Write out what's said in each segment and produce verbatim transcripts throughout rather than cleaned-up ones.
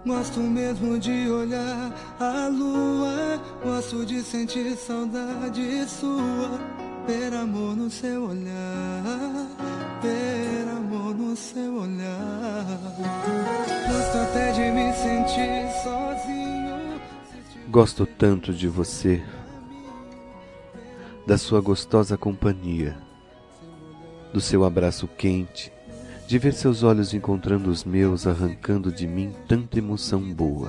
Gosto mesmo de olhar a lua, gosto de sentir saudade sua. Ver amor no seu olhar, ver amor no seu olhar. Gosto até de me sentir sozinho. Gosto tanto de você, da sua gostosa companhia, do seu abraço quente, de ver seus olhos encontrando os meus, arrancando de mim tanta emoção boa.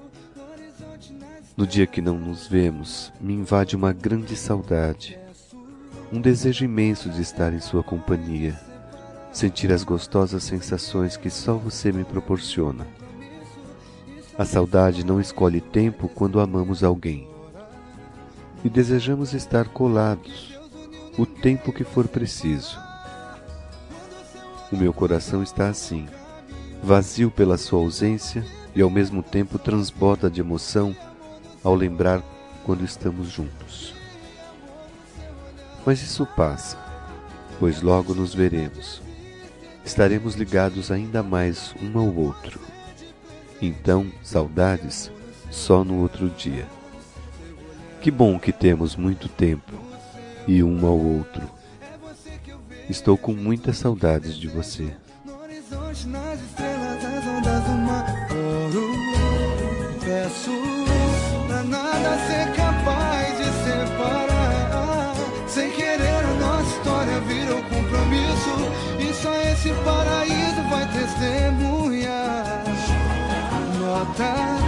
No dia que não nos vemos, me invade uma grande saudade, um desejo imenso de estar em sua companhia, sentir as gostosas sensações que só você me proporciona. A saudade não escolhe tempo quando amamos alguém, e desejamos estar colados o tempo que for preciso. O meu coração está assim, vazio pela sua ausência e ao mesmo tempo transborda de emoção ao lembrar quando estamos juntos. Mas isso passa, pois logo nos veremos. Estaremos ligados ainda mais um ao outro. Então, saudades só no outro dia. Que bom que temos muito tempo e um ao outro. Estou com muitas saudades de você. No horizonte, nas estrelas, as ondas do mar. Peço pra nada ser capaz de separar. Sem querer a nossa história virou compromisso, e só esse paraíso vai testemunhar. Nota